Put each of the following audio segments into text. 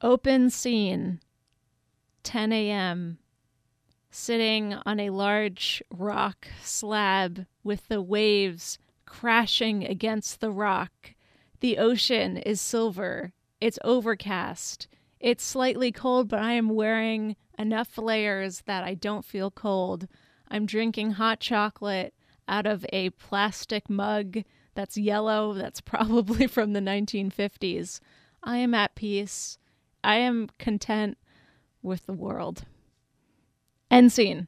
Open scene, 10 a.m., sitting on a large rock slab with the waves crashing against the rock. The ocean is silver. It's overcast. It's slightly cold, but I am wearing enough layers that I don't feel cold. I'm drinking hot chocolate out of a plastic mug that's yellow, that's probably from the 1950s. I am at peace. I am content with the world. End scene.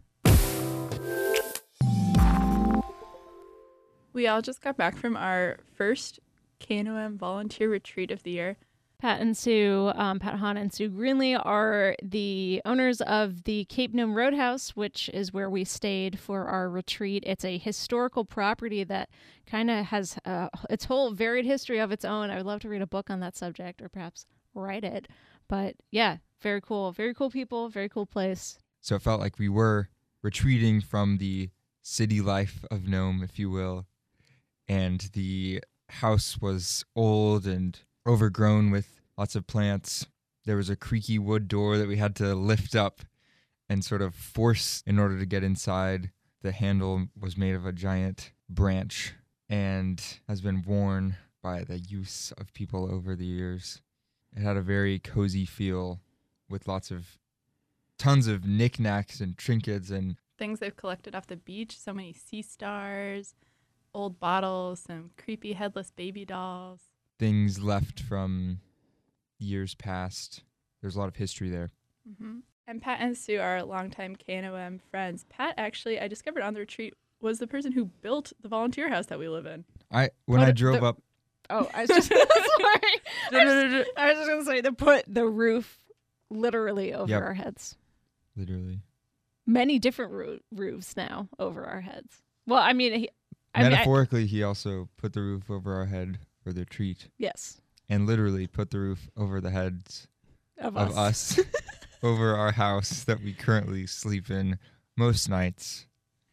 We all just got back from our first KNOM volunteer retreat of the year. Pat and Sue, Pat Hahn and Sue Greenlee are the owners of the Cape Nome Roadhouse, which is where we stayed for our retreat. It's a historical property that kind of has its whole varied history of its own. I would love to read a book on that subject or perhaps write it. But yeah, very cool. Very cool people, very cool place. So it felt like we were retreating from the city life of Nome, if you will. And the house was old and overgrown with lots of plants. There was a creaky wood door that we had to lift up and sort of force in order to get inside. The handle was made of a giant branch and has been worn by the use of people over the years. It had a very cozy feel with tons of knickknacks and trinkets and Things they've collected off the beach, so many sea stars, old bottles, some creepy headless baby dolls. things left from years past. There's a lot of history there. Mm-hmm. And Pat and Sue are longtime KNOM friends. Pat, actually, I discovered on the retreat, was the person who built the volunteer house that we live in. When I drove up. Oh, I was just sorry. I was just gonna say to put the roof literally over Yep. our heads. Literally. Many different roofs now over our heads. Well, I mean, Metaphorically, he also put the roof over our head for the treat. yes, And literally put the roof over the heads of of us over our house that we currently sleep in most nights.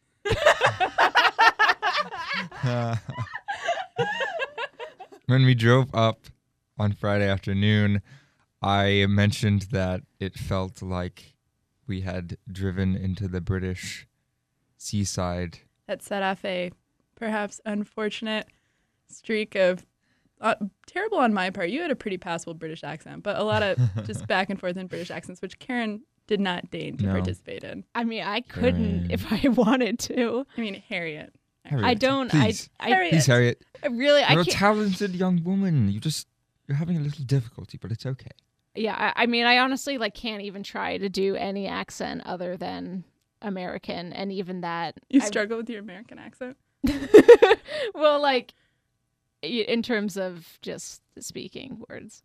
When we drove up on Friday afternoon, I mentioned that it felt like we had driven into the British seaside. That set off a perhaps unfortunate streak of terrible on my part. You had a pretty passable British accent, but a lot of just back and forth in British accents, which Karen did not deign to No. participate in. I mean, I couldn't Karen. if I wanted to. I mean, Harriet. Harriet, I don't. Please, Harriet. please, Harriet. I really. I You're a can't. talented young woman. You're having a little difficulty, but it's okay. Yeah, I mean, I honestly can't even try to do any accent other than American, and even that. You struggle with your American accent? Well, in terms of just speaking words.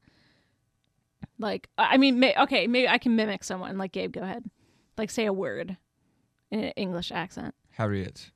I mean, maybe I can mimic someone. Like, Gabe, go ahead. Say a word in an English accent. Harriet.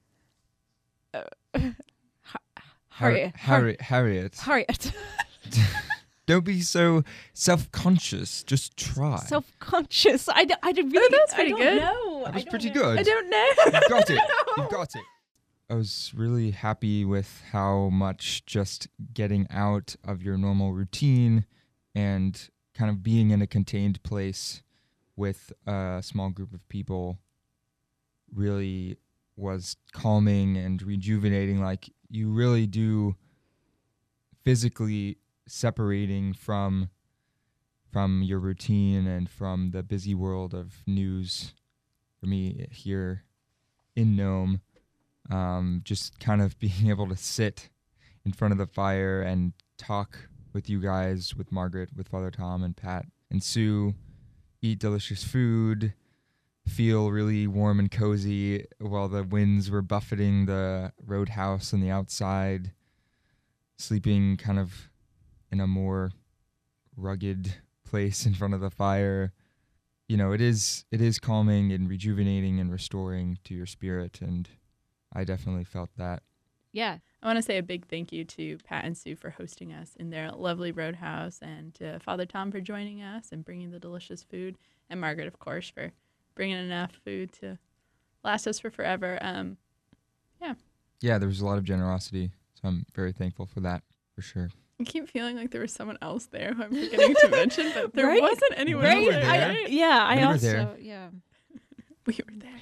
Harriet. Harriet. Harriet. Don't be so self-conscious. Just try. Self-conscious. I really. That's pretty I don't good. know. That was I don't pretty know. good. I don't know. You've got it. You've got it. I was really happy with how much just getting out of your normal routine and kind of being in a contained place with a small group of people really was calming and rejuvenating. Like, you really do physically separating from your routine and from the busy world of news for me here in Nome. Just kind of being able to sit in front of the fire and talk with you guys, with Margaret, with Father Tom and Pat and Sue, eat delicious food, feel really warm and cozy while the winds were buffeting the roadhouse and the outside, sleeping kind of in a more rugged place in front of the fire. You know, it is calming and rejuvenating and restoring to your spirit, and I definitely felt that. Yeah. I want to say a big thank you to Pat and Sue for hosting us in their lovely roadhouse, and to Father Tom for joining us and bringing the delicious food, and Margaret, of course, for bringing enough food to last us for forever. Yeah, there was a lot of generosity, so I'm very thankful for that, for sure. I keep feeling like there was someone else there who I'm forgetting to mention, but there Right? wasn't anyone Right? else there. Right? Yeah, I We were also, there. yeah. We were there.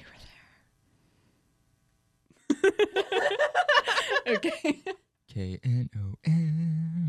Okay. KNON.